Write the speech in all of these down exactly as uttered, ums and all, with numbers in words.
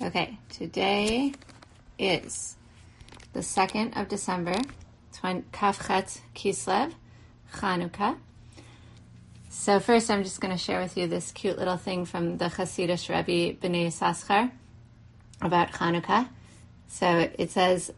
Okay, today is the second of December, Kafchet Kislev, Chanukah. So first I'm just going to share with you this cute little thing from the Hasidic Rebbe Bnei Yissaschar about Chanukah. So it says,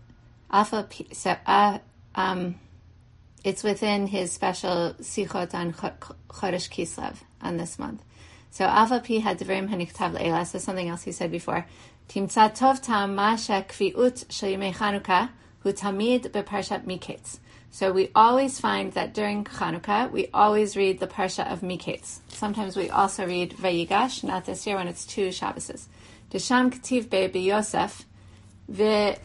so, uh, um, it's within his special Sichot on Chodesh Kislev on this month. So Afapi had Devrim Haniktav Leila, so something else he said before. Timtza tov ta'ama shekviut shel yimei Chanukah hu tamid beparshat Miketz. So we always find that during Chanukah, we always read the Parsha of Miketz. Sometimes we also read Vayigash, not this year when it's two Shabbases. Desham k'tiv be Yosef, ve,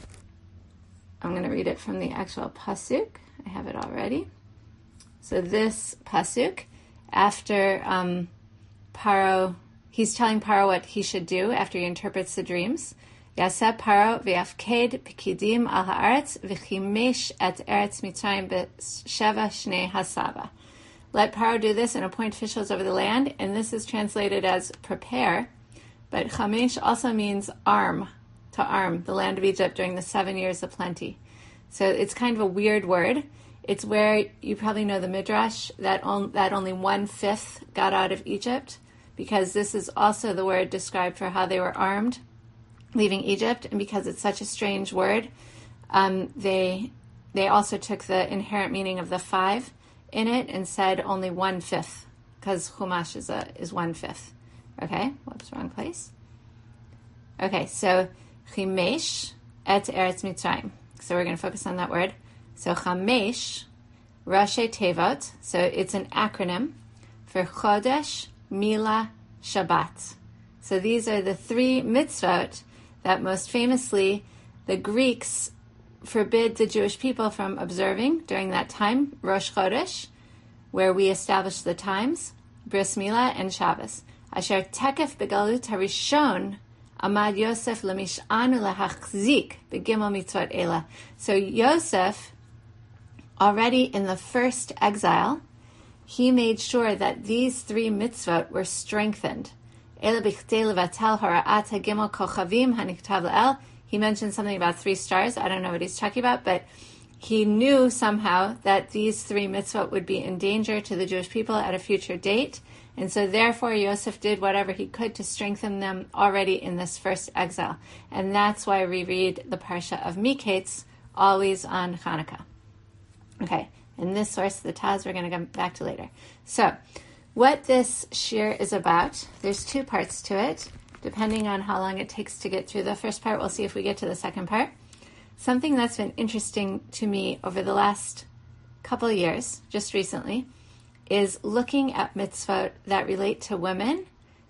I'm going to read it from the actual Pasuk. I have it already. So this Pasuk, after um, Paro, he's telling Paro what he should do after he interprets the dreams. Yaseh Paro v'yafked pikidim al haaretz v'chimesh et eretz Mitzrayim b'sheva shnei hasava. Let Paro do this and appoint officials over the land, and this is translated as prepare, but chamesh also means arm, to arm the land of Egypt during the seven years of plenty. So it's kind of a weird word. It's where you probably know the Midrash that, on, that only one-fifth got out of Egypt, because this is also the word described for how they were armed leaving Egypt, and because it's such a strange word, um, they they also took the inherent meaning of the five in it and said only one-fifth, because Chumash is, a, is one-fifth. Okay, whoops, wrong place. Okay, so Chimesh et Eretz Mitzrayim. So we're going to focus on that word. So Chamesh, Rashi Tevot, so it's an acronym for Chodesh, Mila, Shabbat. So these are the three mitzvot that most famously the Greeks forbid the Jewish people from observing during that time, Rosh Chodesh, where we established the times, Bris Milah, and Shabbos. Asher tekef begalut harishon amad Yosef lemish'anu lahachzik begimel mitzvot ela. So Yosef, already in the first exile, he made sure that these three mitzvot were strengthened. He mentioned something about three stars. I don't know what he's talking about, but he knew somehow that these three mitzvot would be in danger to the Jewish people at a future date. And so therefore Yosef did whatever he could to strengthen them already in this first exile. And that's why we read the Parsha of Miketz always on Chanukah. Okay, in this source, the Taz, we're going to come back to later. So, what this shir is about, there's two parts to it. Depending on how long it takes to get through the first part, we'll see if we get to the second part. Something that's been interesting to me over the last couple of years, just recently, is looking at mitzvot that relate to women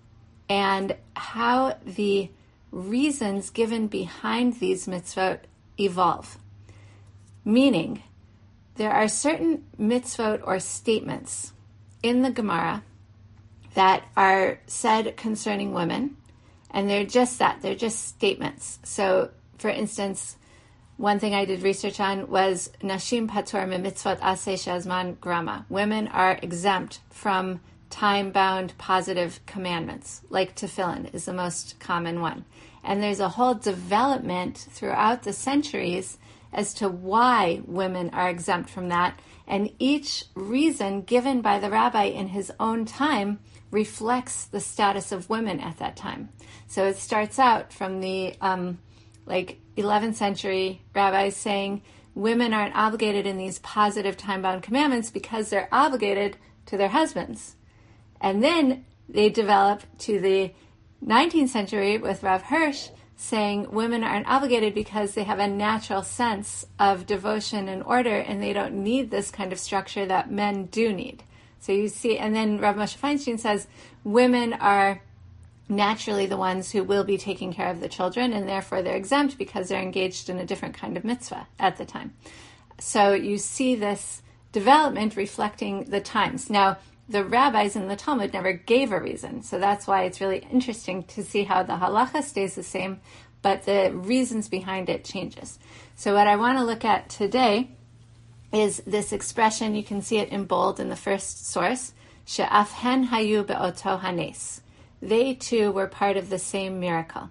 and how the reasons given behind these mitzvot evolve. Meaning, there are certain mitzvot or statements in the Gemara that are said concerning women, and they're just that, they're just statements. So, for instance, one thing I did research on was Nashim Patur mitzvot aseh shazman grama. Women are exempt from time-bound positive commandments, like tefillin is the most common one. And there's a whole development throughout the centuries as to why women are exempt from that, and each reason given by the rabbi in his own time reflects the status of women at that time. So it starts out from the um, like eleventh century rabbis saying women aren't obligated in these positive time-bound commandments because they're obligated to their husbands. And then they develop to the nineteenth century with Rav Hirsch saying women aren't obligated because they have a natural sense of devotion and order, and they don't need this kind of structure that men do need. So you see, and then Rav Moshe Feinstein says women are naturally the ones who will be taking care of the children, and therefore they're exempt because they're engaged in a different kind of mitzvah at the time. So you see this development reflecting the times. Now, the rabbis in the Talmud never gave a reason, so that's why it's really interesting to see how the halacha stays the same, but the reasons behind it changes. So what I want to look at today is this expression. You can see it in bold in the first source, she'af hen hayu be'oto hanes. They too were part of the same miracle.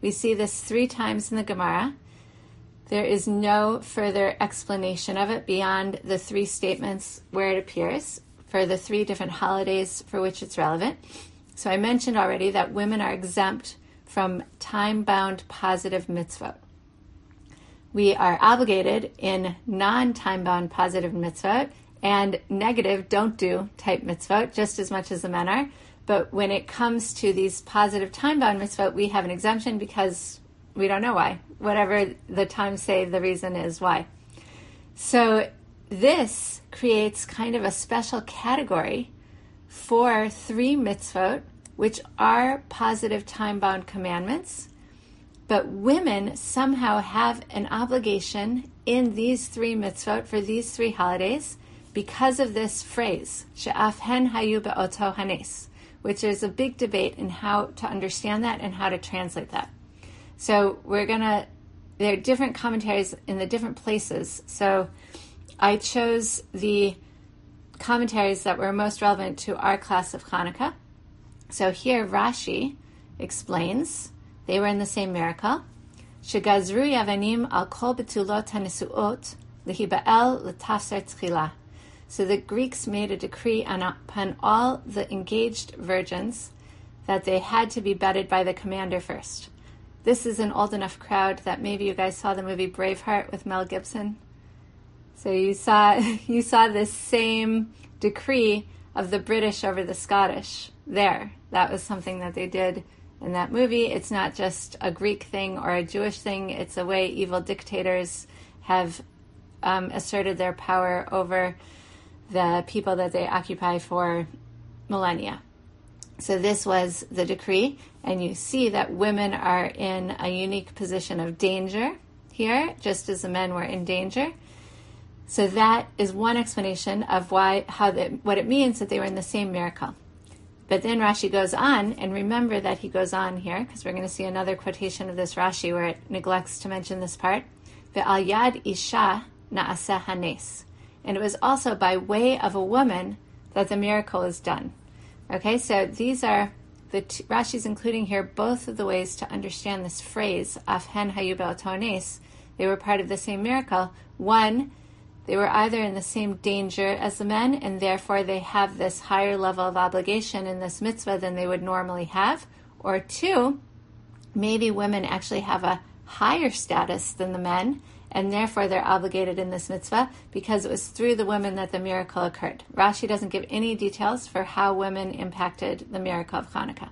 We see this three times in the Gemara. There is no further explanation of it beyond the three statements where it appears for the three different holidays for which it's relevant. So I mentioned already that women are exempt from time-bound positive mitzvot. We are obligated in non-time-bound positive mitzvot and negative don't-do type mitzvot just as much as the men are. But when it comes to these positive time-bound mitzvot, we have an exemption because we don't know why. Whatever the times say, the reason is why. So this creates kind of a special category for three mitzvot, which are positive time-bound commandments. But women somehow have an obligation in these three mitzvot for these three holidays because of this phrase, she'af hen hayu be'oto hanes, which is a big debate in how to understand that and how to translate that. So we're going to, there are different commentaries in the different places. So I chose the commentaries that were most relevant to our class of Hanukkah. So here Rashi explains, they were in the same miracle. Shegazru yavanim al kol betulot hanesuot lihiba'el l'tafser tchila. So the Greeks made a decree on, upon all the engaged virgins that they had to be bedded by the commander first. This is an old enough crowd that maybe you guys saw the movie Braveheart with Mel Gibson. So you saw you saw this same decree of the British over the Scottish there. That was something that they did in that movie. It's not just a Greek thing or a Jewish thing. It's a way evil dictators have um, asserted their power over the people that they occupy for millennia. So this was the decree, and you see that women are in a unique position of danger here, just as the men were in danger. So that is one explanation of why, how the, what it means that they were in the same miracle. But then Rashi goes on, and remember that he goes on here, because we're going to see another quotation of this Rashi where it neglects to mention this part. Ve'al yad isha na'aseh hanes. And it was also by way of a woman that the miracle is done. Okay, so these are, the two, Rashi's including here both of the ways to understand this phrase, af hen hayu be'oto hanes. They were part of the same miracle. One, they were either in the same danger as the men, and therefore they have this higher level of obligation in this mitzvah than they would normally have. Or two, maybe women actually have a higher status than the men, and therefore they're obligated in this mitzvah because it was through the women that the miracle occurred. Rashi doesn't give any details for how women impacted the miracle of Hanukkah.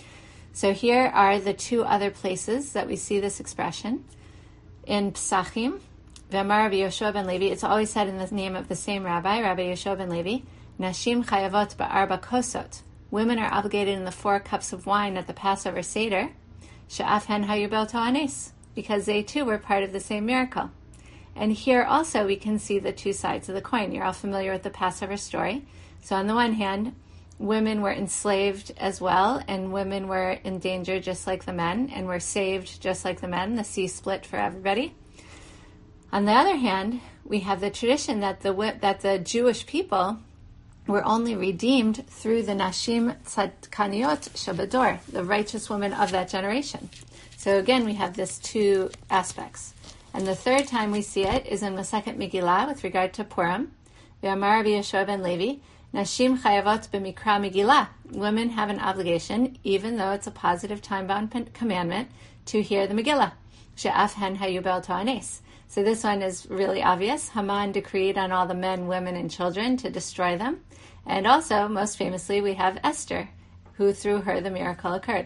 So here are the two other places that we see this expression. In Psachim, V'amar Rabbi Yoshua ben Levi, it's always said in the name of the same rabbi, Rabbi Yoshua ben Levi, Nashim chayavot ba'arba kosot. Women are obligated in the four cups of wine at the Passover Seder, she'af hen hayu be'oto hanes, because they too were part of the same miracle. And here also we can see the two sides of the coin. You're all familiar with the Passover story. So on the one hand, women were enslaved as well, and women were in danger just like the men, and were saved just like the men. The sea split for everybody. On the other hand, we have the tradition that the that the Jewish people were only redeemed through the Nashim Tzadkaniot Shabador, the righteous women of that generation. So again, we have this two aspects. And the third time we see it is in Masechet Megillah with regard to Purim. V'amar Rabbi Yoshua ben Levi, Nashim chayavot b'mikra Megillah. Women have an obligation, even though it's a positive time-bound commandment, to hear the Megillah. She'af hen hayu be'oto hanes. So this one is really obvious. Haman decreed on all the men, women, and children to destroy them. And also, most famously, we have Esther, who through her the miracle occurred.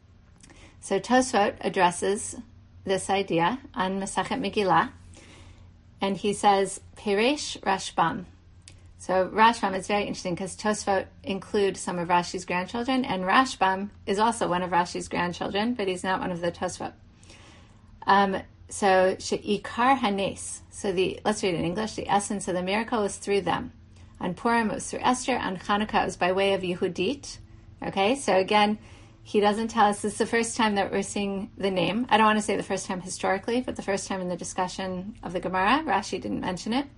So Tosfot addresses this idea on Masechet Megillah, and he says, Peresh Rashbam. So Rashbam is very interesting because Tosfot include some of Rashi's grandchildren, and Rashbam is also one of Rashi's grandchildren, but he's not one of the Tosfot. Um, so She'ikar Hanes. So the let's read it in English. The essence of the miracle was through them. On Purim it was through Esther. On Hanukkah it was by way of Yehudit. Okay, so again, he doesn't tell us. This is the first time that we're seeing the name. I don't want to say the first time historically, but the first time in the discussion of the Gemara. Rashi didn't mention it.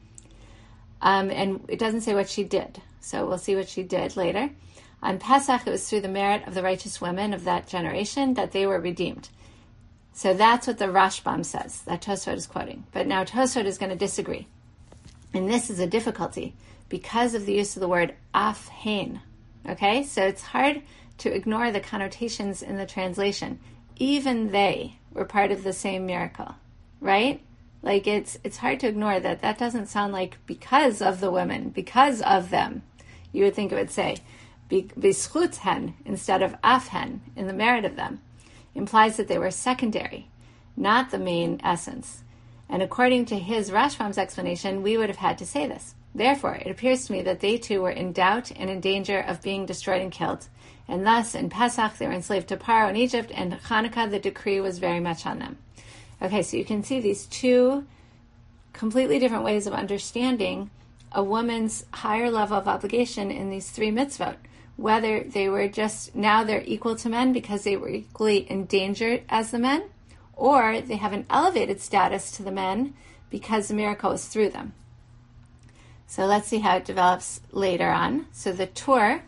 Um, and it doesn't say what she did. So we'll see what she did later. On Pesach, it was through the merit of the righteous women of that generation that they were redeemed. So that's what the Rashbam says, that Tosfot is quoting. But now Tosfot is going to disagree. And this is a difficulty because of the use of the word afhein. Okay, so it's hard to ignore the connotations in the translation. Even they were part of the same miracle, right? Like it's it's hard to ignore that. That doesn't sound like because of the women, because of them. You would think it would say bischuthen instead of afhen, in the merit of them. Implies that they were secondary, not the main essence. And according to his Rashbam's explanation, we would have had to say this. Therefore, it appears to me that they too were in doubt and in danger of being destroyed and killed. And thus, in Pesach, they were enslaved to Paro in Egypt, and Hanukkah, the decree was very much on them. Okay, so you can see these two completely different ways of understanding a woman's higher level of obligation in these three mitzvot. Whether they were just, now they're equal to men because they were equally endangered as the men, or they have an elevated status to the men because the miracle was through them. So let's see how it develops later on. So the Tur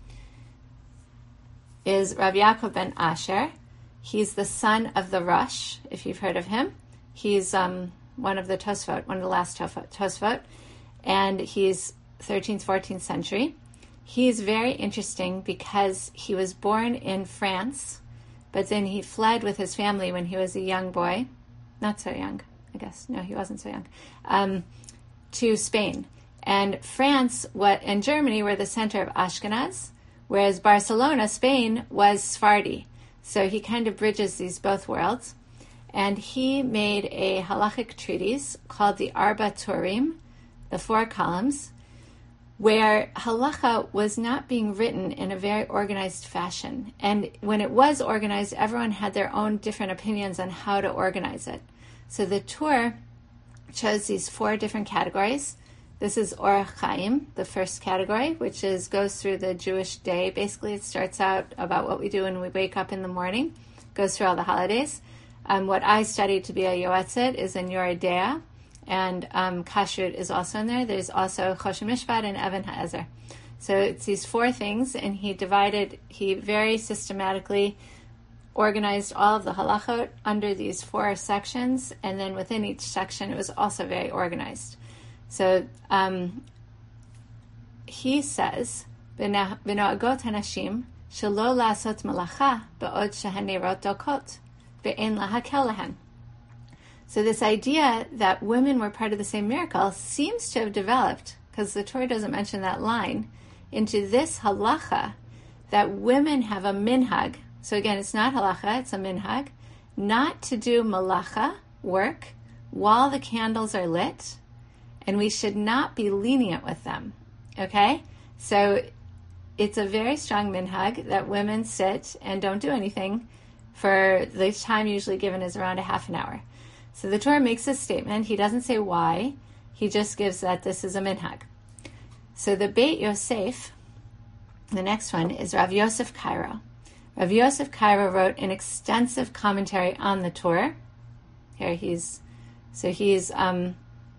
is Rav Yaakov ben Asher. He's the son of the Rosh, if you've heard of him. He's um, one of the Tosfot, one of the last Tosfot, and he's thirteenth, fourteenth century. He's very interesting because he was born in France, but then he fled with his family when he was a young boy, not so young, I guess. No, he wasn't so young, um, to Spain. And France what, and Germany were the center of Ashkenaz, whereas Barcelona, Spain, was Sephardi. So he kind of bridges these both worlds. And he made a halachic treatise called the Arba Turim, the Four Columns, where halacha was not being written in a very organized fashion. And when it was organized, everyone had their own different opinions on how to organize it. So the Tur chose these four different categories. This is Orach Chaim, the first category, which is goes through the Jewish day. Basically, it starts out about what we do when we wake up in the morning, goes through all the holidays. Um, what I studied to be a Yoetzet is in Yoreh Deah, and um, Kashrut is also in there. There's also Choshen Mishpat and Even HaEzer. So it's these four things, and he divided, he very systematically organized all of the halachot under these four sections, and then within each section it was also very organized. So um, he says, "V'noagot hanashim shelo lasot malacha ba'od shehanerot dokot ve'en lahakel lahen." So this idea that women were part of the same miracle seems to have developed, because the Torah doesn't mention that line, into this halacha that women have a minhag. So again, it's not halacha, it's a minhag, not to do malacha, work, while the candles are lit, and we should not be lenient with them, okay? So it's a very strong minhag that women sit and don't do anything for the time usually given is around a half an hour. So the Torah makes this statement. He doesn't say why. He just gives that this is a minhag. So the Beit Yosef, the next one, is Rav Yosef Karo. Rav Yosef Karo wrote an extensive commentary on the Torah. Here he's, so he's um,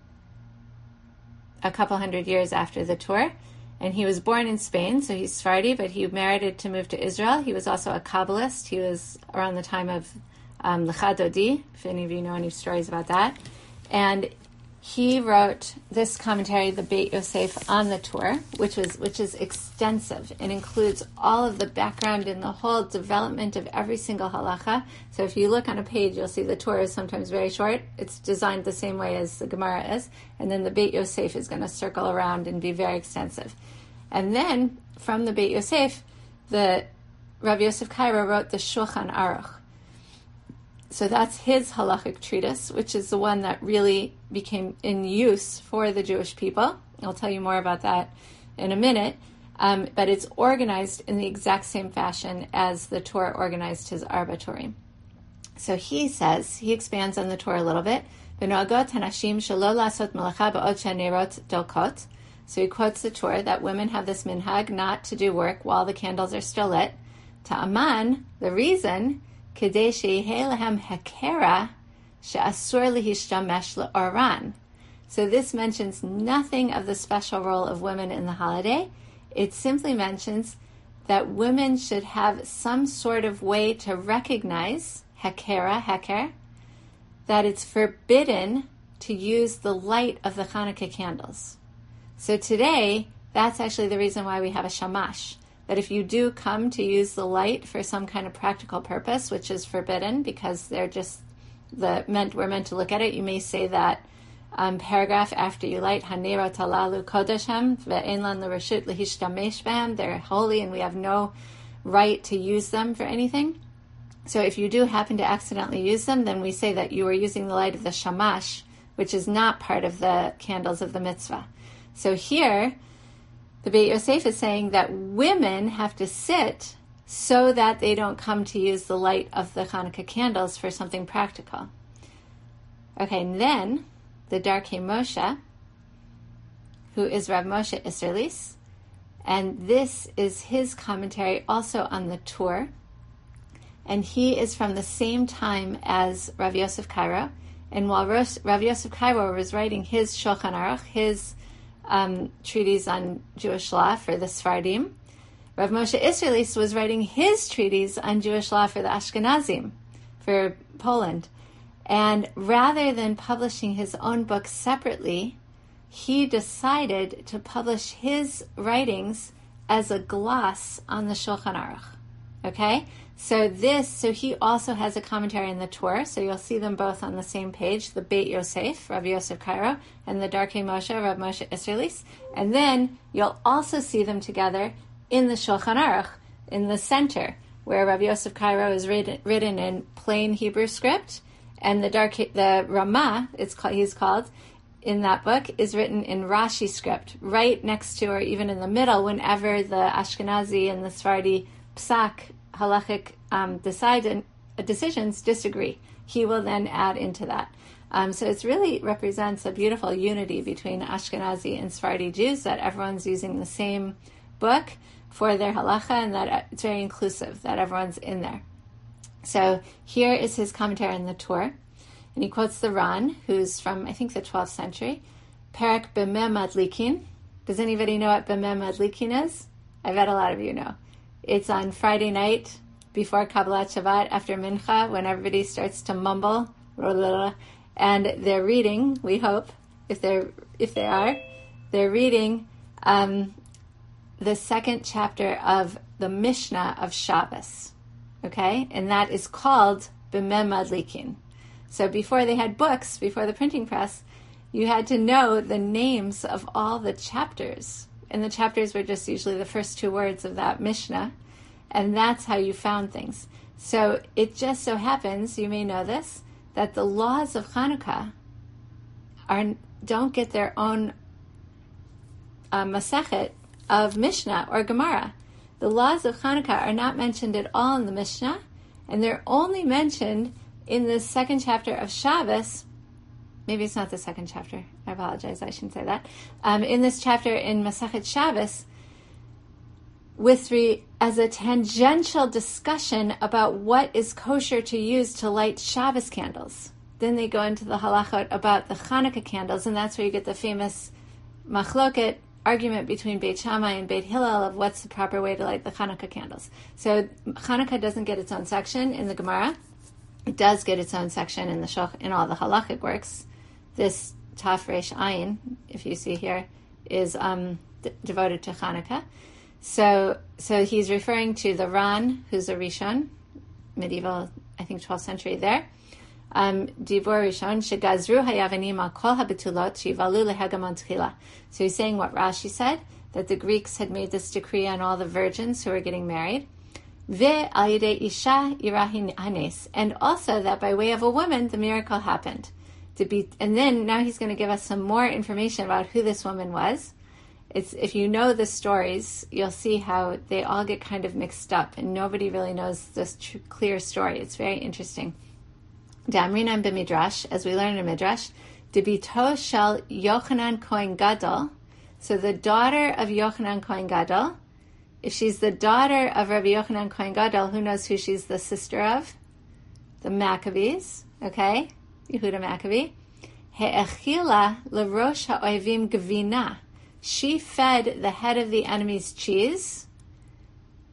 a couple hundred years after the Torah, and he was born in Spain, so he's Sephardi, but he merited to move to Israel. He was also a Kabbalist. He was around the time of um, Lecha Dodi, if any of you know any stories about that. And he wrote this commentary, the Beit Yosef, on the Torah, which was which is extensive and includes all of the background and the whole development of every single halacha. So if you look on a page, you'll see the Torah is sometimes very short. It's designed the same way as the Gemara is. And then the Beit Yosef is going to circle around and be very extensive. And then from the Beit Yosef, the Rav Yosef Karo wrote the Shulchan Aruch. So that's his halachic treatise, which is the one that really became in use for the Jewish people. I'll tell you more about that in a minute. Um, but it's organized in the exact same fashion as the Torah organized his Arba Turim. So he says, he expands on the Torah a little bit. "V'noagot hanashim shelo lasot malacha ba'od shehanerot dolkot." So he quotes the Torah that women have this minhag not to do work while the candles are still lit. Ta'aman, the reason, kedei sheyeh lehem hekera she'asur lihishtamesh le'oran. So this mentions nothing of the special role of women in the holiday. It simply mentions that women should have some sort of way to recognize, hekera, heker, that it's forbidden to use the light of the Hanukkah candles. So today, that's actually the reason why we have a shamash, that if you do come to use the light for some kind of practical purpose, which is forbidden because they're just the meant we're meant to look at it, you may say that um, paragraph after you light, Hanera talalu kodeshem ve'enlan l'reshut lehishtamesh behem, they're holy and we have no right to use them for anything. So if you do happen to accidentally use them, then we say that you are using the light of the shamash, which is not part of the candles of the mitzvah. So here, the Beit Yosef is saying that women have to sit so that they don't come to use the light of the Hanukkah candles for something practical. Okay, and then the Darkei Moshe, who is Rav Moshe Isserlis, and this is his commentary also on the Tur, and he is from the same time as Rav Yosef Karo, and while Rav Yosef Karo was writing his Shulchan Aruch, his um, treatise on Jewish law for the Sfardim, Rav Moshe Isserlis was writing his treatise on Jewish law for the Ashkenazim, for Poland. And rather than publishing his own book separately, he decided to publish his writings as a gloss on the Shulchan Aruch. Okay? So this, so he also has a commentary in the Tur, so you'll see them both on the same page, the Beit Yosef, Rav Yosef Karo, and the Darkei Moshe, Rav Moshe Isserlis. And then you'll also see them together in the Shulchan Aruch, in the center, where Rav Yosef Karo is written, written in plain Hebrew script, and the Dark, the Ramah, it's called, he's called, in that book, is written in Rashi script, right next to or even in the middle, whenever the Ashkenazi and the Sephardi psak, halachic um, decide, uh, decisions disagree. He will then add into that. Um, so it really represents a beautiful unity between Ashkenazi and Sephardi Jews, that everyone's using the same book for their halacha, and that it's very inclusive, that everyone's in there. So here is his commentary on the Tur, and he quotes the Ran, who's from, I think, the twelfth century, Perek B'meh Madlikin. Does anybody know what B'meh Madlikin is? I bet a lot of you know. It's on Friday night before Kabbalat Shabbat, after Mincha, when everybody starts to mumble, and they're reading, we hope, if they're if they are, they're reading um, the second chapter of the Mishnah of Shabbos, okay? And that is called B'meh Madlikin. So before they had books, before the printing press, you had to know the names of all the chapters. And the chapters were just usually the first two words of that Mishnah. And that's how you found things. So it just so happens, you may know this, that the laws of Chanukah are, don't get their own uh, Masechet of Mishnah or Gemara. The laws of Chanukah are not mentioned at all in the Mishnah, and they're only mentioned in the second chapter of Shabbos. Maybe it's not the second chapter. I apologize, I shouldn't say that. Um, in this chapter in Masechet Shabbos, with re, as a tangential discussion about what is kosher to use to light Shabbos candles. Then they go into the halachot about the Chanukah candles, and that's where you get the famous machloket argument between Beit Shammai and Beit Hillel of what's the proper way to light the Chanukah candles. So Chanukah doesn't get its own section in the Gemara. It does get its own section in the Shoch, in all the halachic works. This Taf Reish Ayin, if you see here, is um, d- devoted to Chanukah. So, so he's referring to the Ran, who's a Rishon, medieval, I think, twelfth century there. Um, Dibur Rishon, Shegazru hayavanim al kol habetulot shivalu lehegamon tchila. So he's saying what Rashi said, that the Greeks had made this decree on all the virgins who were getting married. Ve al yidei isha irahin hanes, and also that by way of a woman, the miracle happened. To be, and then now he's going to give us some more information about who this woman was. It's, if you know the stories, you'll see how they all get kind of mixed up, and nobody really knows this tr- clear story. It's very interesting. Damrinan b'midrash, as we learn in Midrash, debito shel Yochanan Kohen Gadol. So the daughter of Yochanan Kohen Gadol, if she's the daughter of Rabbi Yochanan Kohen Gadol, who knows who she's the sister of? The Maccabees, okay? Yehuda Maccabee. He'echila l'rosh ha'oivim gvina. She fed the head of the enemy's cheese.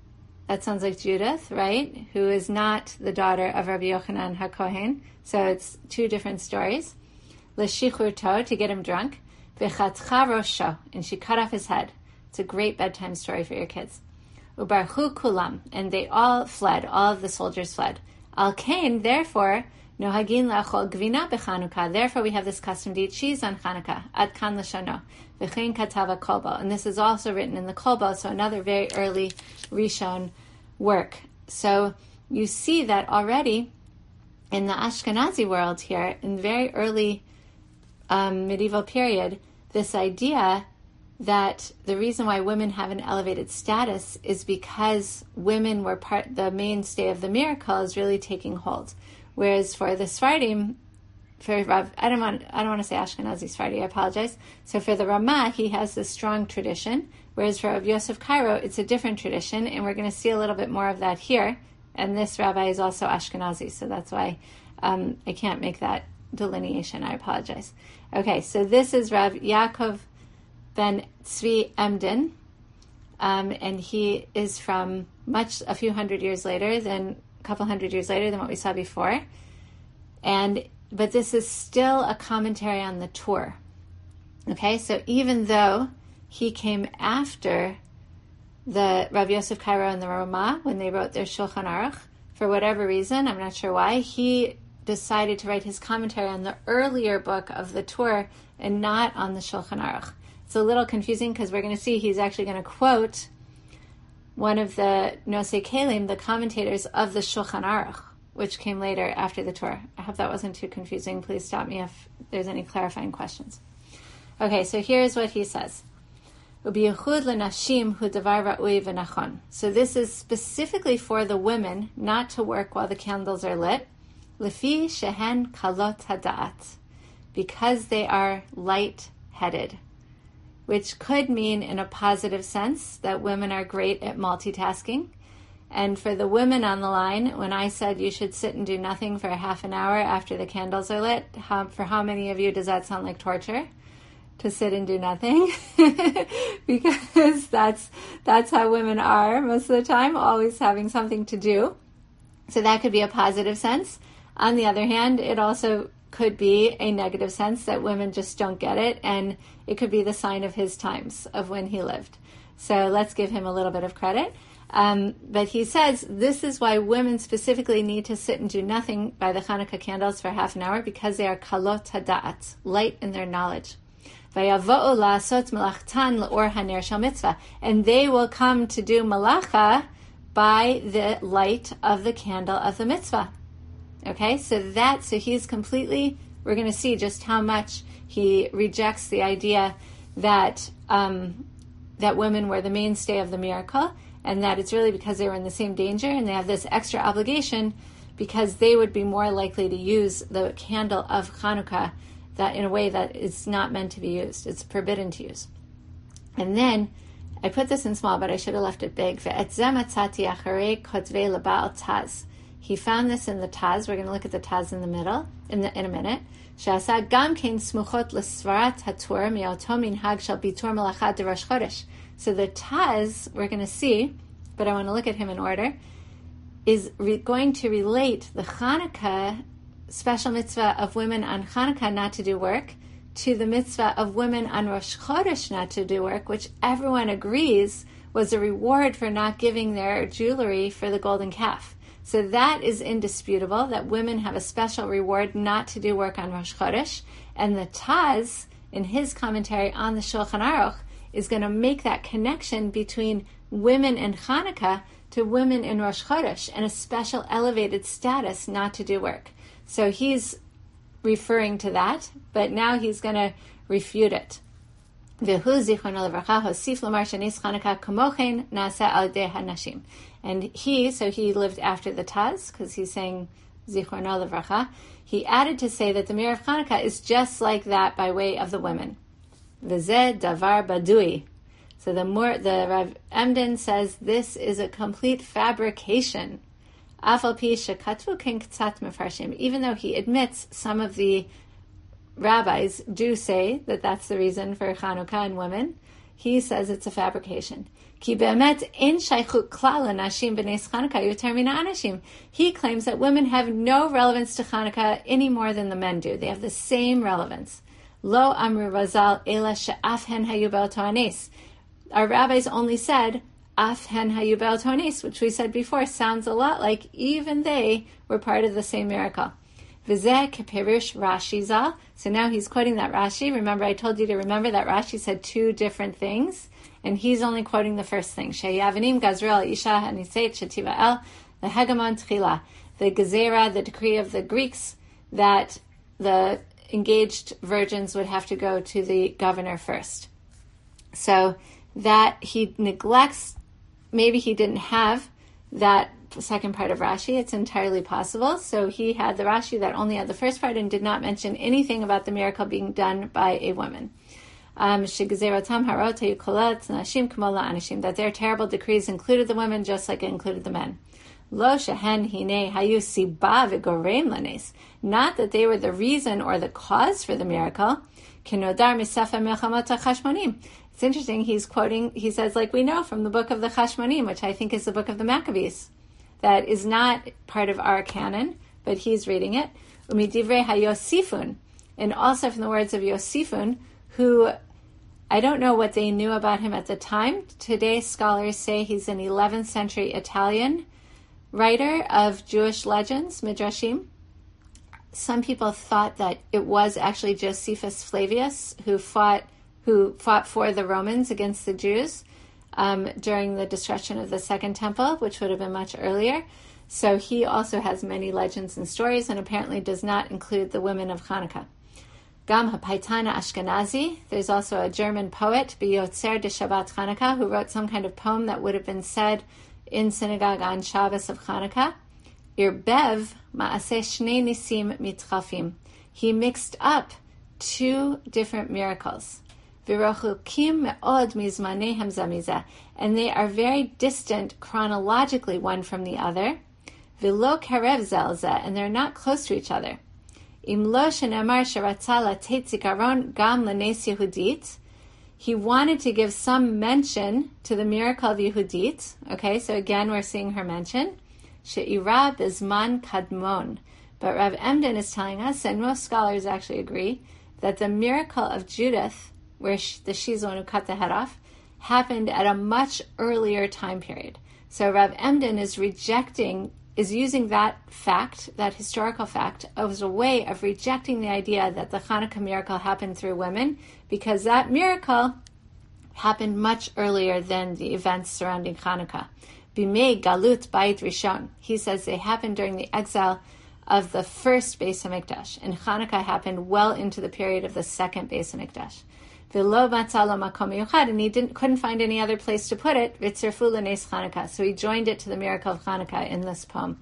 that sounds like Judith, right? Who is not the daughter of Rabbi Yochanan HaKohen. So it's two different stories. L'shichurto, to get him drunk. V'chatcha rosho, and she cut off his head. It's a great bedtime story for your kids. Ubarchu kulam, and they all fled. All of the soldiers fled. Al kain, therefore, nohagin la'achol gvina b'Chanukah. Therefore, we have this custom to eat cheese on Chanukah. Ad kan l'shono. V'chein katava kolbo. And this is also written in the kolbo, so another very early Rishon work. So you see that already in the Ashkenazi world here, in very early um, medieval period, this idea that the reason why women have an elevated status is because women were part, the mainstay of the miracle is really taking hold. Whereas for the Sfardim, for Rav, I don't want, I don't want to say Ashkenazi Sfardi, I apologize. So for the Ramah, he has this strong tradition, whereas for Rav Yosef Cairo, it's a different tradition, and we're going to see a little bit more of that here. And this rabbi is also Ashkenazi, so that's why um, I can't make that delineation. I apologize. Okay, so this is Rav Yaakov ben Tzvi Emden, um, and he is from much, a few hundred years later than, a couple hundred years later than what we saw before. And, but this is still a commentary on the Torah. Okay, so even though he came after the Rav Yosef Cairo and the Ramah, when they wrote their Shulchan Aruch, for whatever reason, I'm not sure why, he decided to write his commentary on the earlier book of the Torah and not on the Shulchan Aruch. It's a little confusing because we're going to see he's actually going to quote one of the Nosei Kelim, the commentators of the Shulchan Aruch, which came later after the Torah. I hope that wasn't too confusing. Please stop me if there's any clarifying questions. Okay, so here's what he says. So this is specifically for the women not to work while the candles are lit. Lefi shehen kalot hadat, because they are light-headed, which could mean in a positive sense that women are great at multitasking. And for the women on the line, when I said you should sit and do nothing for a half an hour after the candles are lit, how, for how many of you does that sound like torture? To sit and do nothing? Because that's that's how women are most of the time, always having something to do. So that could be a positive sense. On the other hand, it also could be a negative sense that women just don't get it, and it could be the sign of his times, of when he lived. So let's give him a little bit of credit. Um, but he says this is why women specifically need to sit and do nothing by the Hanukkah candles for half an hour, because they are kalot hada'at, light in their knowledge. And they will come to do malacha by the light of the candle of the mitzvah. Okay, so that, so he's completely, we're going to see just how much he rejects the idea that um, that women were the mainstay of the miracle, and that it's really because they were in the same danger, and they have this extra obligation because they would be more likely to use the candle of Chanukah that in a way that is not meant to be used. It's forbidden to use. And then, I put this in small, but I should have left it big. He found this in the Taz. We're going to look at the Taz in the middle, in, the, in a minute. So the Taz, we're going to see, but I want to look at him in order, is re- going to relate the Chanukah special mitzvah of women on Chanukah not to do work to the mitzvah of women on Rosh Chodesh not to do work, which everyone agrees was a reward for not giving their jewelry for the golden calf. So that is indisputable, that women have a special reward not to do work on Rosh Chodesh. And the Taz, in his commentary on the Shulchan Aruch, is going to make that connection between women in Chanukah to women in Rosh Chodesh, and a special elevated status not to do work. So he's referring to that, but now he's going to refute it. And he, so he lived after the Taz, because he's saying Zichrono Levracha, he added to say that the Mir of Chanukah is just like that by way of the women. V'zeh davar badui. So the more, the Rav Emden says this is a complete fabrication. Even though he admits some of the rabbis do say that that's the reason for Chanukah and women, He says it's a fabrication. Ki be'emet ein shaychut klal lanashim b'neis Chanukah yoter min ha'anashim. He claims that women have no relevance to Chanukah any more than the men do. They have the same relevance. Lo amru razal ela she'af hen hayu be'oto hanes. Our rabbis only said af hen hayu be'oto hanes, which we said before sounds a lot like even they were part of the same miracle. V'zeh keperush Rashi zal. So now he's quoting that Rashi. Remember, I told you to remember that Rashi said two different things, and he's only quoting the first thing. Sheyavanim gazrel isha haniseit shetiva el the hegemon tchila. The gezerah, the decree of the Greeks, that the engaged virgins would have to go to the governor first. So that he neglects, maybe he didn't have that second part of Rashi. It's entirely possible. So he had the Rashi that only had the first part and did not mention anything about the miracle being done by a woman. Um, that their terrible decrees included the women just like it included the men. Not that they were the reason or the cause for the miracle. It's interesting, he's quoting, he says, like we know from the book of the Chashmonim, which I think is the book of the Maccabees, that is not part of our canon, but he's reading it. Umidivrei HaYosifun, and also from the words of Yosifun, who I don't know what they knew about him at the time. Today, scholars say he's an eleventh century Italian writer of Jewish legends, Midrashim. Some people thought that it was actually Josephus Flavius who fought who fought for the Romans against the Jews um, during the destruction of the Second Temple, which would have been much earlier. So he also has many legends and stories, and apparently does not include the women of Hanukkah. Gam HaPaitana Ashkenazi, there's also a German poet, B'Yotzer de Shabbat Hanukkah, who wrote some kind of poem that would have been said in synagogue on Shabbos of Hanukkah. Irbev Ma'aseh Shnei Nisim Mitchafim. He mixed up two different miracles. V'rochukim me'od mizmanehem zamizeh, and they are very distant chronologically one from the other. V'lo karev zelzeh, and they're not close to each other. Im lo shenemar sheratza latet zikaron gam lanes Yehudit. He wanted to give some mention to the miracle of Yehudit. Okay, so again we're seeing her mention. She'ira bizman kadmon. But Rav Emden is telling us, and most scholars actually agree, that the miracle of Judith, where she, the, she's the one who cut the head off, happened at a much earlier time period. So Rav Emden is rejecting, is using that fact, that historical fact, as a way of rejecting the idea that the Hanukkah miracle happened through women, because that miracle happened much earlier than the events surrounding Hanukkah. Bimei Galut Bait Rishon. He says they happened during the exile of the first Beis HaMikdash, and Hanukkah happened well into the period of the second Beis HaMikdash. V'lo matzah lo makom miyuchad, and he didn't couldn't find any other place to put it. V'tzirfu l'nes Hanukkah, so he joined it to the miracle of Hanukkah in this poem.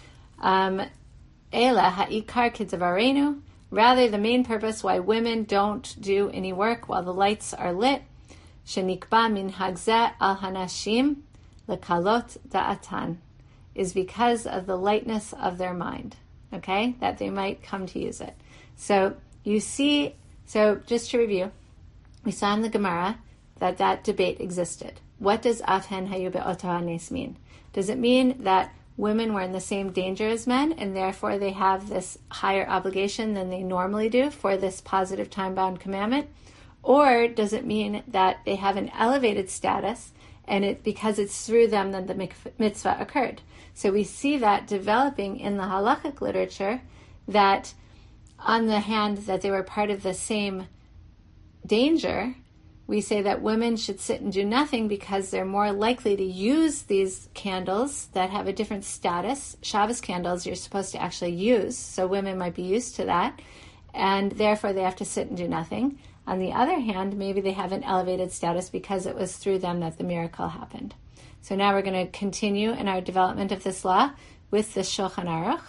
Um, Ela ha'ikar kidzavarenu. Rather, the main purpose why women don't do any work while the lights are lit, shenikba min hagzeh al hanashim lekalot da'atan, is because of the lightness of their mind. Okay, that they might come to use it. So you see, so just to review, we saw in the Gemara that that debate existed. What does afhen hayu be'oto hanes mean? Does it mean that women were in the same danger as men, and therefore they have this higher obligation than they normally do for this positive time-bound commandment? Or does it mean that they have an elevated status, and it because it's through them that the mitzvah occurred? So we see that developing in the halachic literature, that on the hand that they were part of the same danger, we say that women should sit and do nothing because they're more likely to use these candles that have a different status. Shabbos candles you're supposed to actually use, so women might be used to that, and therefore they have to sit and do nothing. On the other hand, maybe they have an elevated status because it was through them that the miracle happened. So now we're going to continue in our development of this law with the Shulchan Aruch.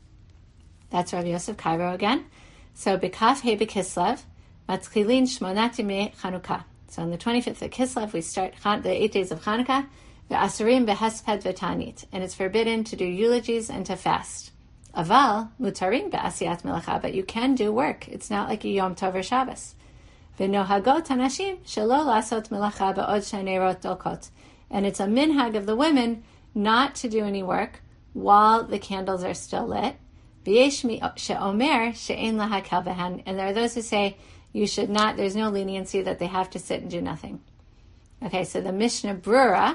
That's Rav Yosef Cairo again. So B'kaf He B'Kislev, Matzchilin Shmonat Yimei Chanukah. So on the twenty-fifth of Kislev, we start the eight days of Hanukkah, Ve'asurim Behesped V'Tanit, and it's forbidden to do eulogies and to fast. Aval Mutarim Be'asiyat Melacha, but you can do work. It's not like a Yom Tov or Shabbos. V'nohagot hanashim shelo lasot melacha ba'od shanerot dolkot. And it's a minhag of the women not to do any work while the candles are still lit. V'yesh mi she'omer she'en lahakel b'hen. And there are those who say you should not, there's no leniency that they have to sit and do nothing. Okay, so the Mishnah Brura,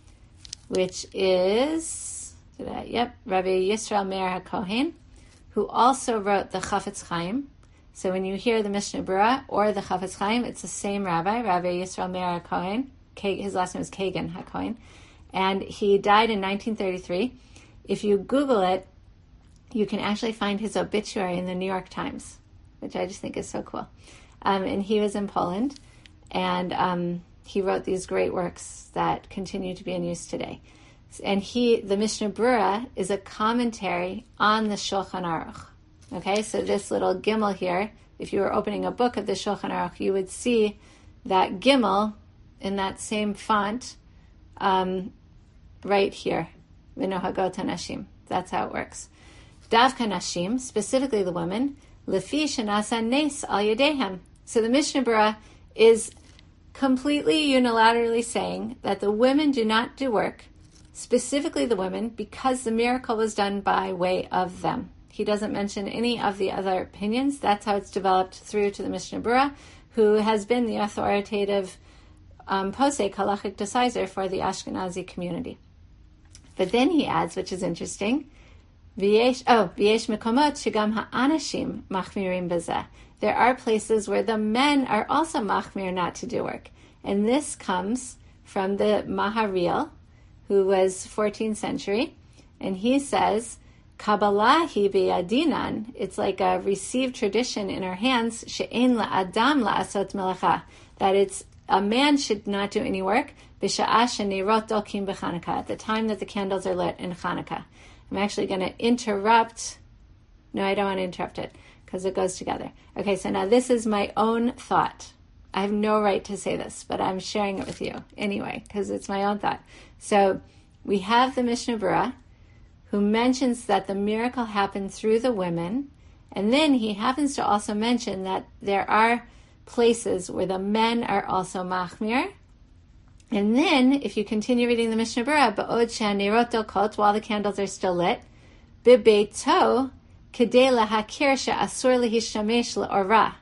which is, did I, yep, Rabbi Yisrael Meir HaKohen, who also wrote the Chafetz Chaim. So when you hear the Mishnah Brura or the Chafetz Chaim, it's the same rabbi, Rabbi Yisrael Meir HaKohen. His last name is Kagan HaKohen. And he died in nineteen thirty-three. If you Google it, you can actually find his obituary in the New York Times, which I just think is so cool. Um, and he was in Poland, and um, he wrote these great works that continue to be in use today. And he, the Mishnah Brura, is a commentary on the Shulchan Aruch. Okay, so this little gimel here, if you were opening a book of the Shulchan Aruch, you would see that gimel in that same font um, right here. V'nohagot hanashim. That's how it works. Davka nashim, specifically the women, lefi shenasa nes al yadehem. So the Mishnah Brura is completely unilaterally saying that the women do not do work, specifically the women, because the miracle was done by way of them. He doesn't mention any of the other opinions. That's how it's developed through to the Mishnah Brura, who has been the authoritative um, posek halachic decider for the Ashkenazi community. But then he adds, which is interesting, V'yesh, oh, v'yesh mekomot shegam ha'anashim machmirim b'zeh. There are places where the men are also machmir not to do work. And this comes from the Maharil, who was fourteenth century. And he says, Kabbalah hi b'yadinan, it's like a received tradition in our hands, she'en la'adam la'asot melacha, that it's a man should not do any work, b'sha'ah she'neirot dolkim b'Chanukah, at the time that the candles are lit in Chanukah. I'm actually going to interrupt. No, I don't want to interrupt it because it goes together. Okay, so now this is my own thought. I have no right to say this, but I'm sharing it with you anyway because it's my own thought. So we have the Mishnah Brura, who mentions that the miracle happened through the women, and then he happens to also mention that there are places where the men are also machmir. And then, if you continue reading the Mishnah Brura, ba'od she'anerot dolkot, while the candles are still lit, b'beito kedei lahakir she'asur lehishamesh le'ora.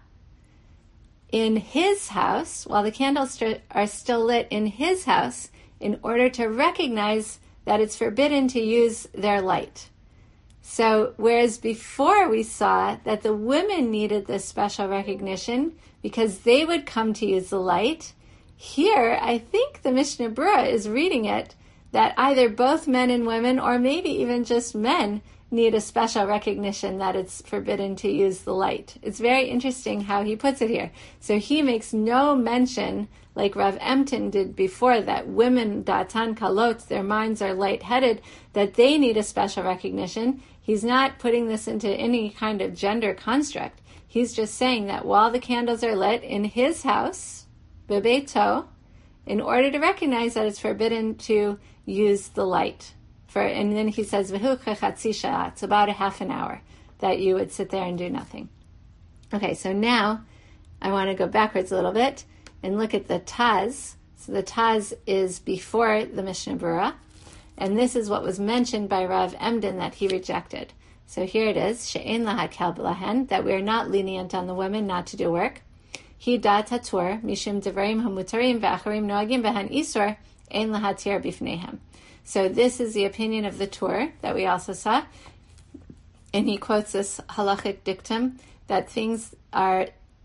In his house, while the candles are still lit in his house, in order to recognize that it's forbidden to use their light. So, whereas before we saw that the women needed this special recognition because they would come to use the light, here, I think the Mishnah Brura is reading it that either both men and women, or maybe even just men, need a special recognition that it's forbidden to use the light. It's very interesting how he puts it here. So he makes no mention, like Rav Emton did before, that women, datan kalot, their minds are lightheaded, that they need a special recognition. He's not putting this into any kind of gender construct. He's just saying that while the candles are lit in his house, bebeito, in order to recognize that it's forbidden to use the light. For, and then he says, it's about a half an hour that you would sit there and do nothing. Okay, so now I want to go backwards a little bit and look at the Taz. So the Taz is before the Mishnah Brura, and this is what was mentioned by Rav Emden that he rejected. So here it is, she'en lahakel b'lahen, that we are not lenient on the women not to do work. Hi dat hatur mishum devarim hamutarim ve'acharim noagim b'han isur ein lahatir bifneihem. So this is the opinion of the Tur that we also saw, and he quotes this halachic dictum that things are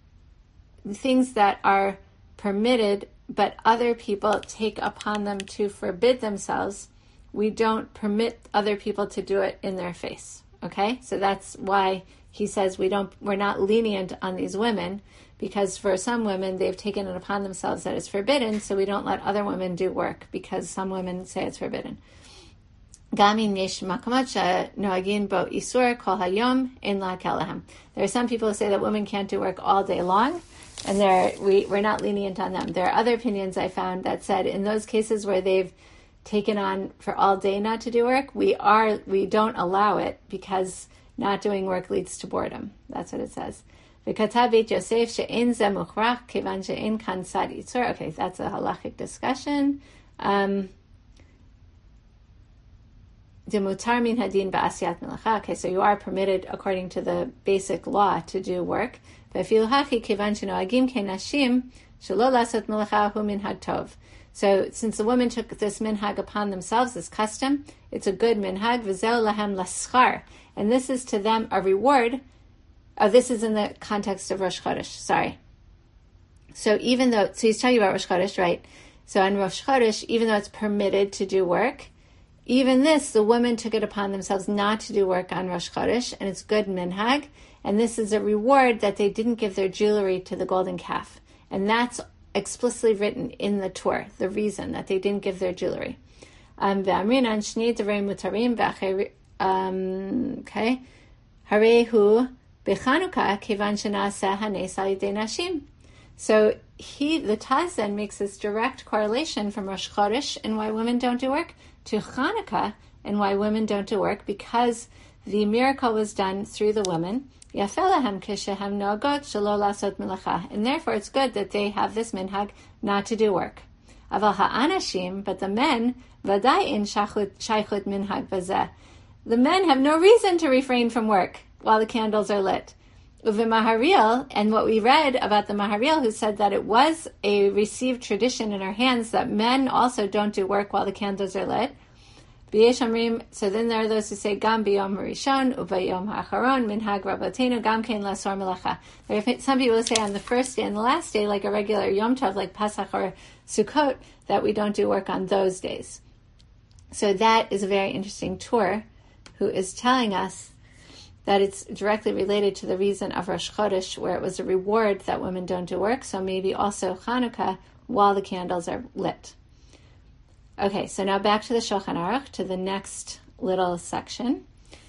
things that are permitted, but other people take upon them to forbid themselves. We don't permit other people to do it in their face. Okay, so that's why he says we don't. We're not lenient on these women. Because for some women, they've taken it upon themselves that it's forbidden, so we don't let other women do work because some women say it's forbidden. There are some people who say that women can't do work all day long, and they're, we, we're not lenient on them. There are other opinions I found that said in those cases where they've taken on for all day not to do work, we are we don't allow it because not doing work leads to boredom. That's what it says. וכתב בית יוסף שאין זה מוכרח כיוון שאין כאן צד ייצור. Okay, that's a halachic discussion. Um, Demutar min hadin ba'asiyat melacha. Okay, so you are permitted according to the basic law to do work. Ve'afilu hachi kivan shenoagim kenashim shelo lasot melacha hu minhag tov. So since the women took this minhag upon themselves, this custom, it's a good minhag. V'zeu lahem laschar. And this is to them a reward. Oh, this is in the context of Rosh Chodesh. Sorry. So even though, so he's talking about Rosh Chodesh, right? So on Rosh Chodesh, even though it's permitted to do work, even this, the women took it upon themselves not to do work on Rosh Chodesh, and it's good minhag, and this is a reward that they didn't give their jewelry to the golden calf. And that's explicitly written in the Torah, the reason that they didn't give their jewelry. Um, okay. Harehu b'Chanukah kivan shenaseh hanes al yidei nashim. So he, the Taz then makes this direct correlation from Rosh Chodesh and why women don't do work to Chanukah and why women don't do work, because the miracle was done through the women. And therefore it's good that they have this minhag not to do work. But the men, the men have no reason to refrain from work while the candles are lit. Uvimahariel, and what we read about the Mahariel, who said that it was a received tradition in our hands that men also don't do work while the candles are lit. So then there are those who say, Gam biyom harishon, ubayom ha'acharon, minhag rabotenu, gam kein lasor melacha. There are some people who say on the first day and the last day, like a regular Yom Tov, like Pasach or Sukkot, that we don't do work on those days. So that is a very interesting Torah, who is telling us that it's directly related to the reason of Rosh Chodesh, where it was a reward that women don't do work, so maybe also Chanukah while the candles are lit. Okay, so now back to the Shulchan Aruch, to the next little section.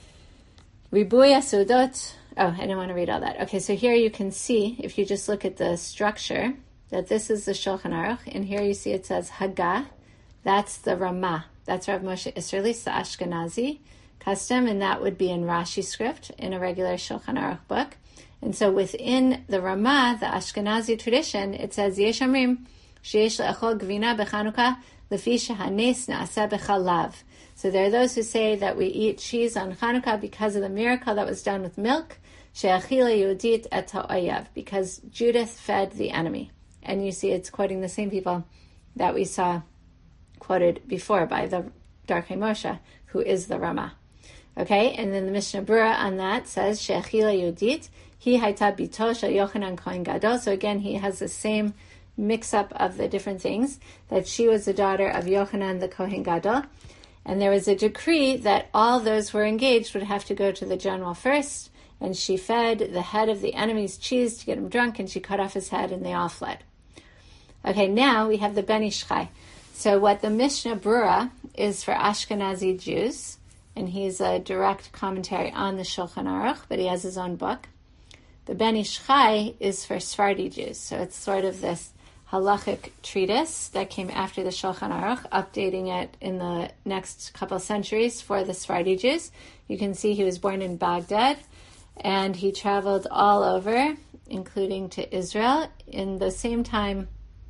Ribuya Sudot. Oh, I didn't want to read all that. Okay, so here you can see, if you just look at the structure, that this is the Shulchan Aruch, and here you see it says Haggah. That's the Ramah. That's Rav Moshe Isserlis, the Ashkenazi custom, and that would be in Rashi script in a regular Shulchan Aruch book. And so within the Ramah, the Ashkenazi tradition, it says Yesh Amrim sheyesh le'achol gvina b'Chanukah lefi shehanes na'aseh b'chalav. So there are those who say that we eat cheese on Chanukah because of the miracle that was done with milk, she'achila Yehudit et ha'oyav, because Judith fed the enemy. And you see it's quoting the same people that we saw quoted before by the Darkei Moshe, who is the Ramah. Okay, and then the Mishnah Berurah on that says, She'achila Yehudit, hi hayta bito shel Yochanan Kohen Gadol. So again, he has the same mix-up of the different things, that she was the daughter of Yochanan the Kohen Gadol. And there was a decree that all those who were engaged would have to go to the general first, and she fed the head of the enemy's cheese to get him drunk, and she cut off his head, and they all fled. Okay, now we have the Ben Ish Chai. So what the Mishnah Berurah is for Ashkenazi Jews, and he's a direct commentary on the Shulchan Aruch, but he has his own book. The Ben Ish Chai is for Sephardi Jews, so it's sort of this halachic treatise that came after the Shulchan Aruch, updating it in the next couple centuries for the Sephardi Jews. You can see he was born in Baghdad, and he traveled all over, including to Israel, in the same time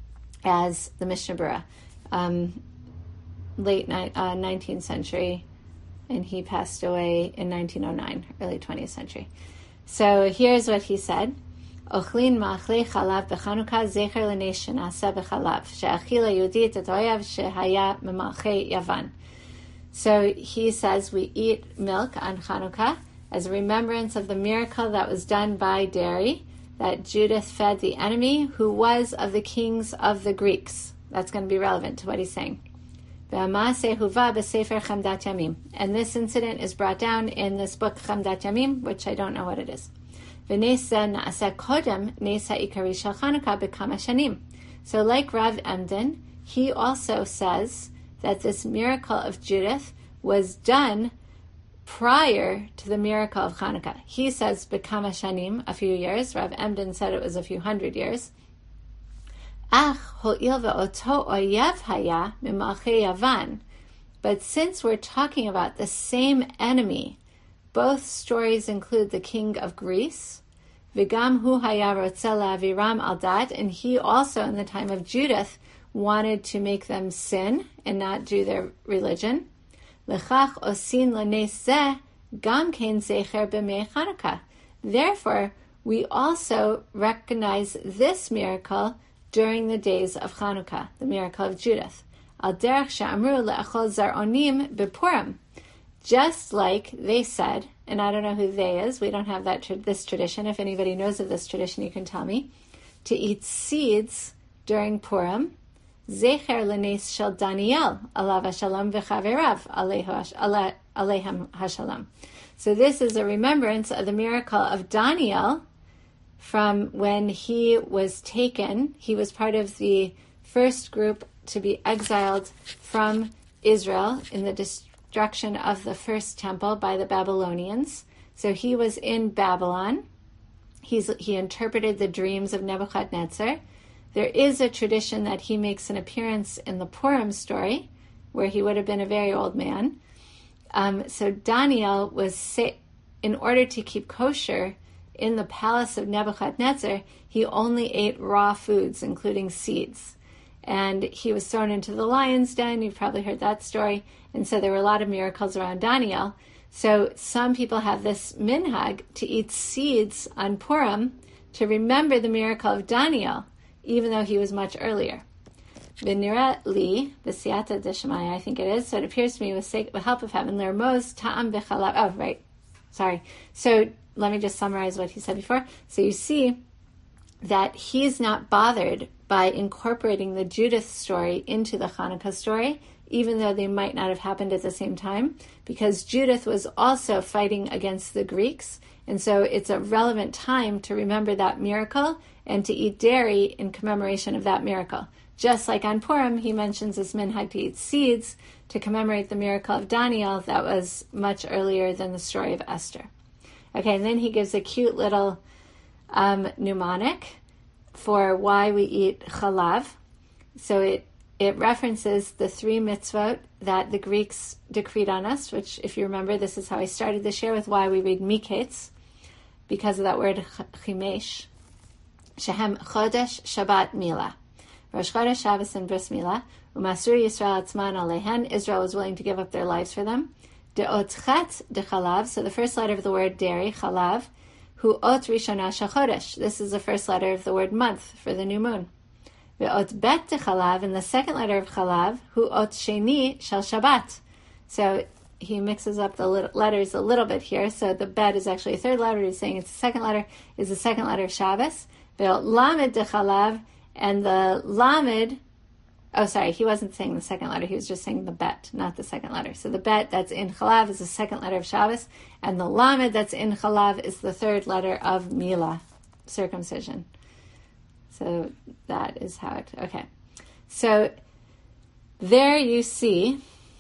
as the Mishnah Berurah, um, late ni- uh, nineteenth century, and he passed away in nineteen oh nine, early twentieth century. So here's what he said. Ochlin ma'achlei chalav b'Chanukah zecher l'nesh shenaseh b'chalav she'achila Yehudit et oyav shehaya memalchei Yavan. So he says we eat milk on Chanukah as a remembrance of the miracle that was done by dairy, that Judith fed the enemy who was of the kings of the Greeks. That's going to be relevant to what he's saying. And this incident is brought down in this book Chamdat Yamim, which I don't know what it is. So like Rav Emden, he also says that this miracle of Judith was done prior to the miracle of Chanukah. He says Bekama Shanim, a few years. Rav Emden said it was a few hundred years. But since we're talking about the same enemy, both stories include the king of Greece, V'gam hu haya rotzeh la'aviram al dat, and he also, in the time of Judith, wanted to make them sin and not do their religion. L'chach osin l'nes zeh gam kein zecher b'mei Chanukah. Therefore, we also recognize this miracle during the days of Chanukah, the miracle of Judith. Al derech she'amru le'achol zar'onim b'Purim. Just like they said, and I don't know who they is, we don't have that tra- this tradition. If anybody knows of this tradition, you can tell me. To eat seeds during Purim, zecher l'nes shel Daniel, alav hashalom v'chaverav, alehem hashalom. So this is a remembrance of the miracle of Daniel from when he was taken. He was part of the first group to be exiled from Israel in the destruction of the first temple by the Babylonians. So he was in Babylon. He's, he interpreted the dreams of Nebuchadnezzar. There is a tradition that he makes an appearance in the Purim story, where he would have been a very old man. Um, so Daniel was, sa- in order to keep kosher in the palace of Nebuchadnezzar, he only ate raw foods, including seeds. And he was thrown into the lion's den. You've probably heard that story. And so there were a lot of miracles around Daniel. So some people have this minhag to eat seeds on Purim to remember the miracle of Daniel, even though he was much earlier. V'nira li, b'siyata d'shemaya, I think it is. So it appears to me, with, sake, with help of heaven, l'rmoz ta'am b'chalav. Oh, right. Sorry. So let me just summarize what he said before. So you see that he's not bothered by incorporating the Judith story into the Hanukkah story, even though they might not have happened at the same time, because Judith was also fighting against the Greeks. And so it's a relevant time to remember that miracle and to eat dairy in commemoration of that miracle. Just like on Purim, he mentions this minhag to eat seeds to commemorate the miracle of Daniel that was much earlier than the story of Esther. Okay, and then he gives a cute little um, mnemonic for why we eat chalav. So it, it references the three mitzvot that the Greeks decreed on us, which, if you remember, this is how I started the share with why we read miketz, because of that word chimesh. Shehem chodesh shabbat milah. Rosh Chodesh, Shabbos, and Bris Milah. Umasur Yisrael atzman alehen. Israel was willing to give up their lives for them. De'ot chet de chalav. So the first letter of the word dairy, chalav. Hu ot rishona shel chodesh. This is the first letter of the word month for the new moon. Ve'ot bet de chalav. And the second letter of chalav. Hu ot sheni shel Shabbat. So he mixes up the letters a little bit here. So the bet is actually a third letter. He's saying it's the second letter, is the second letter of Shabbos. Ve'ot lamed de chalav. And the lamed, oh, sorry, he wasn't saying the second letter. He was just saying the bet, not the second letter. So the bet that's in chalav is the second letter of Shabbos. And the lamed that's in chalav is the third letter of milah, circumcision. So that is how it, okay. So there you see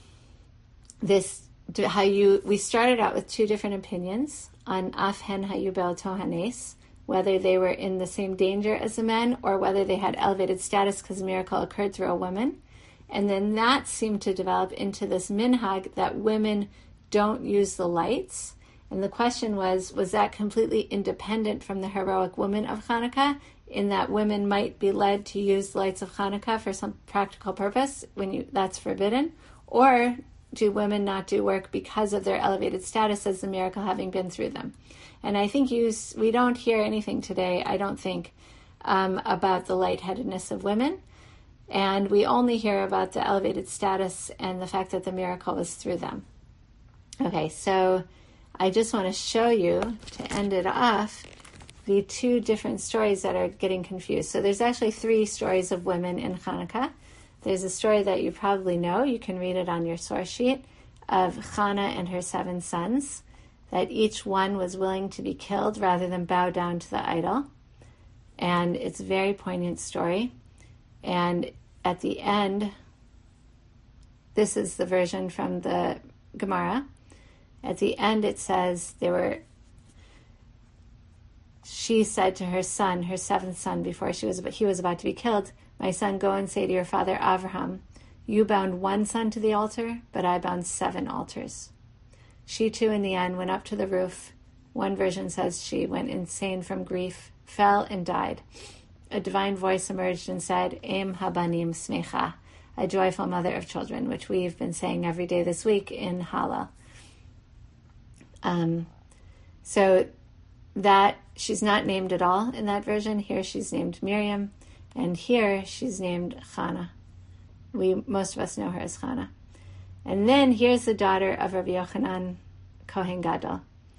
this, how you, we started out with two different opinions on af hen hayu be'oto hanes, whether they were in the same danger as the men or whether they had elevated status because the miracle occurred through a woman. And then that seemed to develop into this minhag that women don't use the lights. And the question was, was that completely independent from the heroic women of Hanukkah, in that women might be led to use the lights of Hanukkah for some practical purpose when you that's forbidden? Or do women not do work because of their elevated status as the miracle having been through them? And I think you, we don't hear anything today, I don't think, um, about the lightheadedness of women. And we only hear about the elevated status and the fact that the miracle was through them. Okay, so I just want to show you, to end it off, the two different stories that are getting confused. So there's actually three stories of women in Hanukkah. There's a story that you probably know, you can read it on your source sheet, of Chana and her seven sons, that each one was willing to be killed rather than bow down to the idol. And it's a very poignant story. And at the end, this is the version from the Gemara. At the end it says, they were, she said to her son, her seventh son, before she was he was about to be killed, "My son, go and say to your father Avraham, you bound one son to the altar, but I bound seven altars." She too, in the end, went up to the roof One version says she went insane from grief, fell, and died. A divine voice emerged and said, Em habanim smecha, a joyful mother of children, which we've been saying every day this week in Hallel. Um, so that she's not named at all in that version. Here she's named Miriam, and here she's named Chana. We most of us know her as Chana. And then here's the daughter of Rabbi Yochanan Kohen Gadol.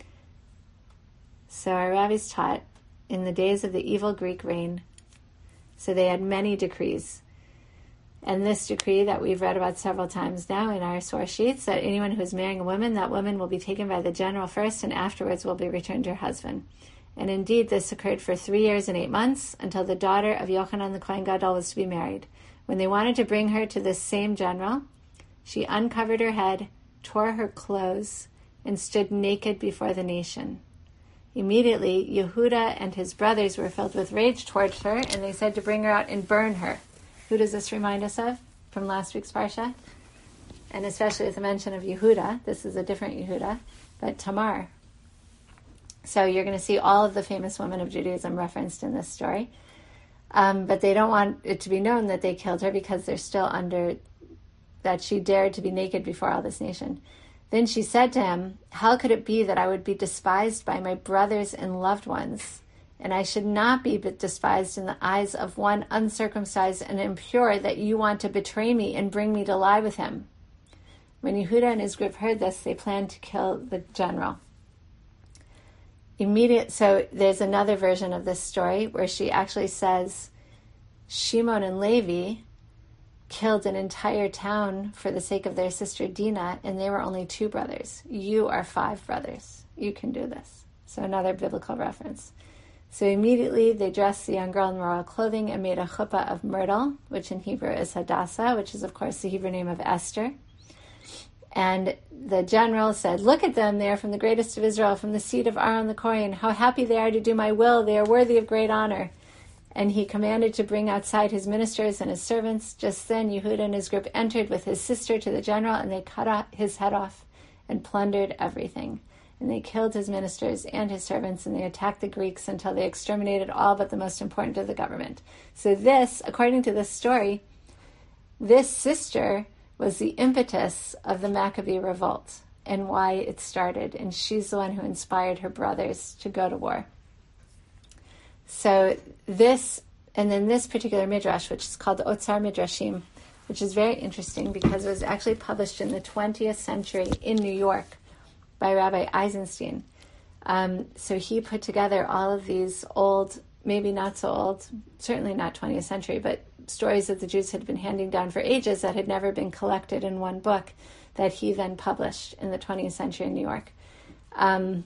So our rabbis taught in the days of the evil Greek reign, so they had many decrees. And this decree that we've read about several times now in our source sheets, that anyone who is marrying a woman, that woman will be taken by the general first and afterwards will be returned to her husband. And indeed, this occurred for three years and eight months until the daughter of Yochanan the Kohen Gadol was to be married. When they wanted to bring her to this same general, she uncovered her head, tore her clothes, and stood naked before the nation. Immediately, Yehuda and his brothers were filled with rage towards her, and they said to bring her out and burn her. Who does this remind us of from last week's Parsha? And especially with the mention of Yehuda. This is a different Yehuda, but Tamar. So you're going to see all of the famous women of Judaism referenced in this story. Um, but they don't want it to be known that they killed her because they're still under, that she dared to be naked before all this nation. Then she said to him, how could it be that I would be despised by my brothers and loved ones, and I should not be despised in the eyes of one uncircumcised and impure, that you want to betray me and bring me to lie with him? When Yehuda and his group heard this, they planned to kill the general. Immediate. So there's another version of this story where she actually says, Shimon and Levi killed an entire town for the sake of their sister Dinah, and they were only two brothers. You are five brothers. You can do this. So another biblical reference. So immediately they dressed the young girl in royal clothing and made a chuppah of myrtle, which in Hebrew is Hadassah, which is of course the Hebrew name of Esther. And the general said, look at them, they are from the greatest of Israel, from the seed of Aaron the Kohen. How happy they are to do my will. They are worthy of great honor. And he commanded to bring outside his ministers and his servants. Just then Yehuda and his group entered with his sister to the general, and they cut his head off and plundered everything. And they killed his ministers and his servants, and they attacked the Greeks until they exterminated all but the most important of the government. So this, according to this story, this sister was the impetus of the Maccabee revolt and why it started. And she's the one who inspired her brothers to go to war. So this, and then this particular midrash, which is called the Otzar Midrashim, which is very interesting because it was actually published in the twentieth century in New York by Rabbi Eisenstein. Um, so he put together all of these old, maybe not so old, certainly not twentieth century, but stories that the Jews had been handing down for ages that had never been collected in one book that he then published in the twentieth century in New York. Um,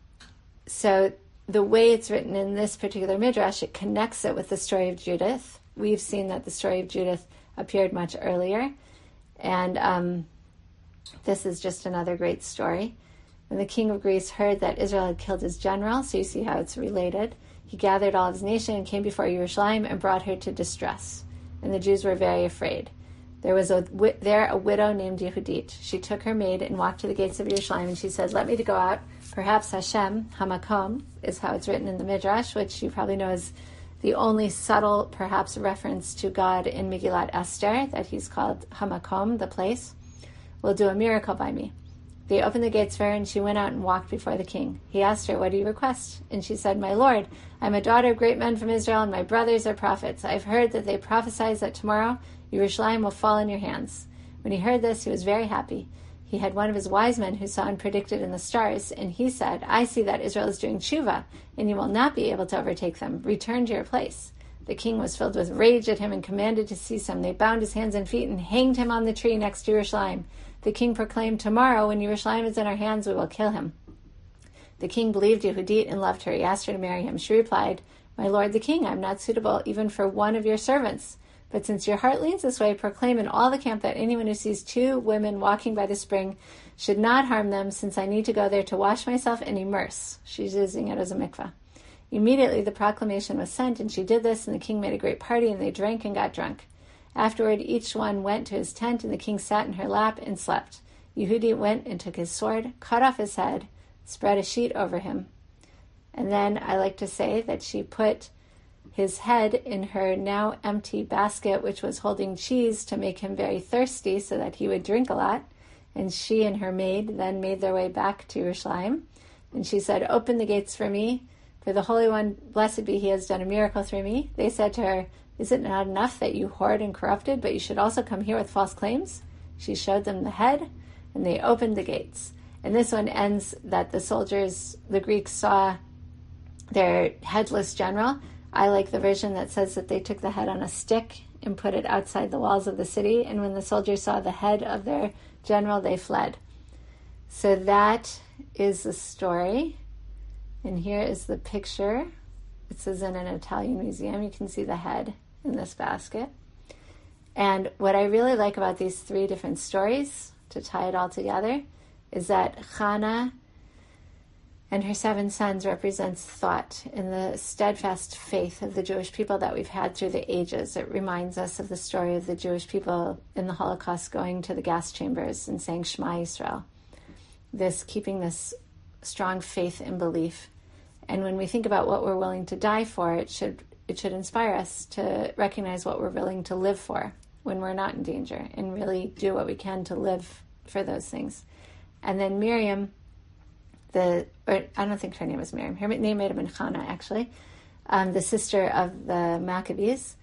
so the way it's written in this particular midrash, it connects it with the story of Judith. We've seen that the story of Judith appeared much earlier. And um, this is just another great story. When the king of Greece heard that Israel had killed his general, so you see how it's related, he gathered all of his nation and came before Yerushalayim and brought her to distress. And the Jews were very afraid. There was a, there a widow named Yehudit. She took her maid and walked to the gates of Yerushalayim, and she said, let me to go out. Perhaps Hashem, Hamakom, is how it's written in the Midrash, which you probably know is the only subtle, perhaps, reference to God in Megillat Esther, that he's called Hamakom, the place, will do a miracle by me. They opened the gates for her, and she went out and walked before the king. He asked her, what do you request? And she said, my lord, I am a daughter of great men from Israel, and my brothers are prophets. I have heard that they prophesy that tomorrow Yerushalayim will fall in your hands. When he heard this, he was very happy. He had one of his wise men who saw and predicted in the stars, and he said, I see that Israel is doing tshuva, and you will not be able to overtake them. Return to your place. The king was filled with rage at him and commanded to seize him. They bound his hands and feet and hanged him on the tree next to Yerushalayim. The king proclaimed, tomorrow, when Yerushalayim is in our hands, we will kill him. The king believed Yehudit and loved her. He asked her to marry him. She replied, my lord the king, I am not suitable even for one of your servants. But since your heart leans this way, proclaim in all the camp that anyone who sees two women walking by the spring should not harm them, since I need to go there to wash myself and immerse. She's using it as a mikveh. Immediately the proclamation was sent, and she did this, and the king made a great party, and they drank and got drunk. Afterward, each one went to his tent, and the king sat in her lap and slept. Yehudi went and took his sword, cut off his head, spread a sheet over him, And then I like to say that she put his head in her now empty basket, which was holding cheese to make him very thirsty so that he would drink a lot. And she and her maid then made their way back to Yerushalayim. And she said, "Open the gates for me, for the Holy One, blessed be he, has done a miracle through me." They said to her, "Is it not enough that you hoard and corrupted, but you should also come here with false claims?" She showed them the head, and they opened the gates. And this one ends that the soldiers, the Greeks, saw their headless general. I like the version that says that they took the head on a stick and put it outside the walls of the city. And when the soldiers saw the head of their general, they fled. So that is the story. And here is the picture. It says in an Italian museum. You can see the head in this basket. And what I really like about these three different stories, to tie it all together, is that Hannah and her seven sons represents thought in the steadfast faith of the Jewish people that we've had through the ages. It reminds us of the story of the Jewish people in the Holocaust going to the gas chambers and saying Shema Yisrael. This keeping this strong faith and belief. And when we think about what we're willing to die for, it should it should inspire us to recognize what we're willing to live for when we're not in danger, and really do what we can to live for those things. And then Miriam, the or I don't think her name was Miriam. Her name might have been Hannah, actually, um, the sister of the Maccabees.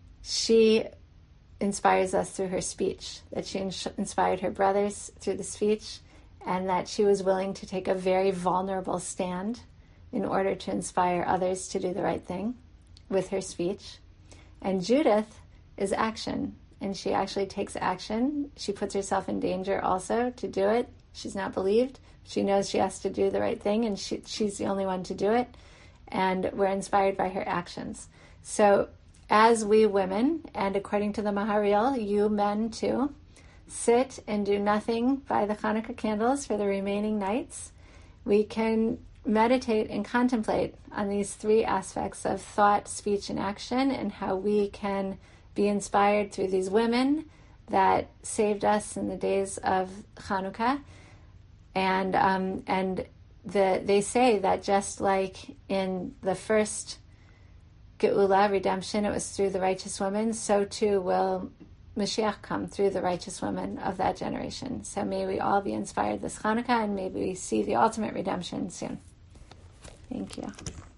She inspires us through her speech, that she ins- inspired her brothers through the speech, and that she was willing to take a very vulnerable stand in order to inspire others to do the right thing with her speech. And Judith is action, and she actually takes action. She puts herself in danger also to do it. She's not believed. She knows she has to do the right thing, and she, she's the only one to do it. And we're inspired by her actions. So as we women, and according to the Maharil, you men too, sit and do nothing by the Hanukkah candles for the remaining nights, we can meditate and contemplate on these three aspects of thought, speech, and action, and how we can be inspired through these women that saved us in the days of Hanukkah. And um, and the, they say that just like in the first Geula, redemption, it was through the righteous women, so too will Mashiach come through the righteous women of that generation. So may we all be inspired this Hanukkah, and maybe we see the ultimate redemption soon. Thank you.